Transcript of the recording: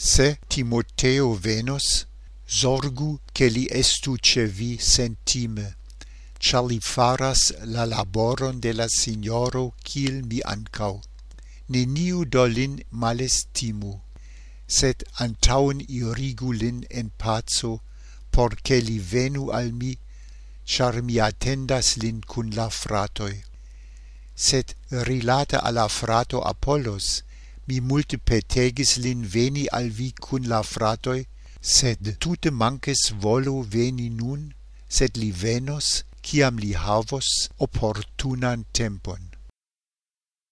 Se Timoteo venos, zorgu che li estu ce vi sentime, char li faras la laboron de la Signoro kiel mi ancau. Neniu do lin malestimu, sed antaun irigu lin en paco, porce li venu al mi, char mi attendas lin cun la fratoi. Sed rilate alla frato Apollos, mi multe petegis lin veni al vi cun la fratoi, sed tute manques volo veni nun, sed li venos, ciam li havos opportunan tempon.